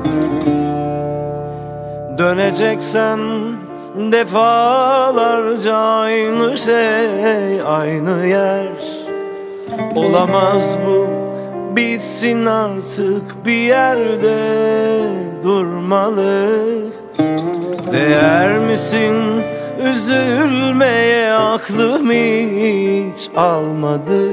Döneceksen defalarca aynı şey, aynı yer. Olamaz bu, bitsin artık, bir yerde durmalı. Değer misin üzülmeye, aklım hiç almadı.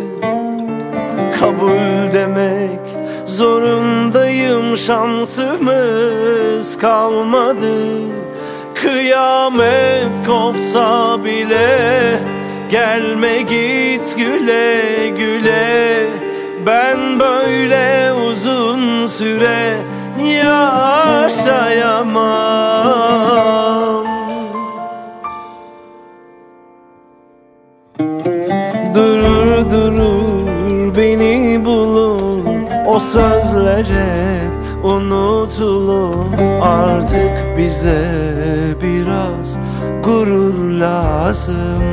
Kabul demek zorundayım, şansımız kalmadı. Kıyamet kopsa bile gelme git güle güle. Ben böyle uzun süre yaşayamam. Durur durur beni bulur, o sözlere unutulur. Artık bize biraz gurur lazım.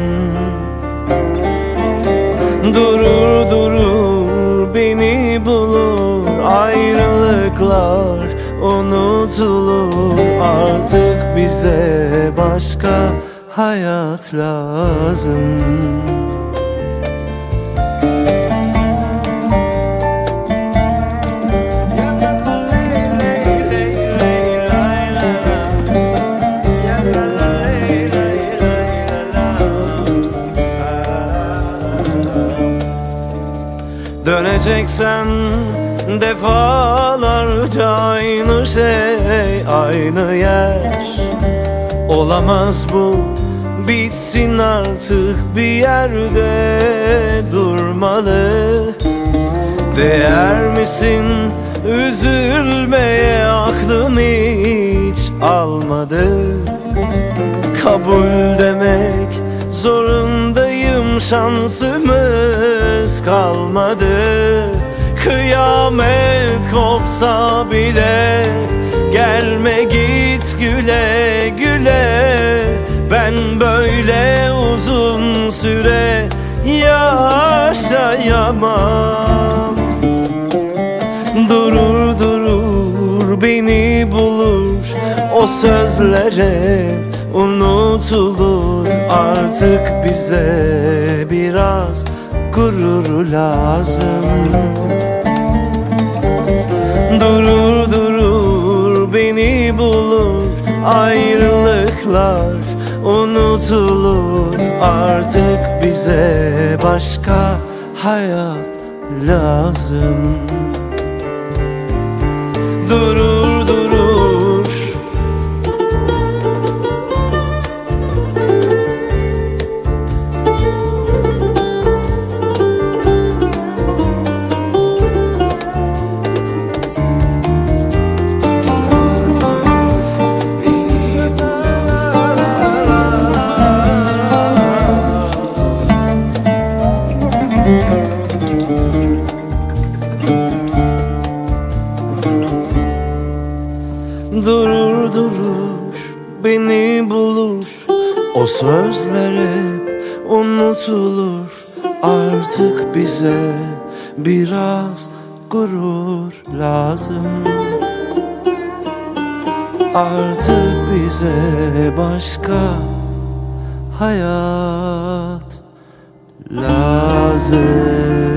Durur durur beni bulur, ayrılıklar unutulur. Artık bize başka hayat lazım. Döneceksen defalarca aynı şey, aynı yer. Olamaz bu, bitsin artık, bir yerde durmalı. Değer misin üzülmeye, aklım hiç almadı. Kabul demek zorundayım, şansımız kalmadı. Kıyamet kopsa bile gelme git güle güle. Ben böyle uzun süre yaşayamam. Durur durur beni bulur, o sözlere unutulur. Artık bize biraz gurur lazım. Durur durur beni bulur, ayrılıklar unutulur. Artık bize başka hayat lazım. Durur durur, durur durur beni bulur, o sözler hep unutulur. Artık bize biraz gurur lazım. Artık bize başka hayat lazım.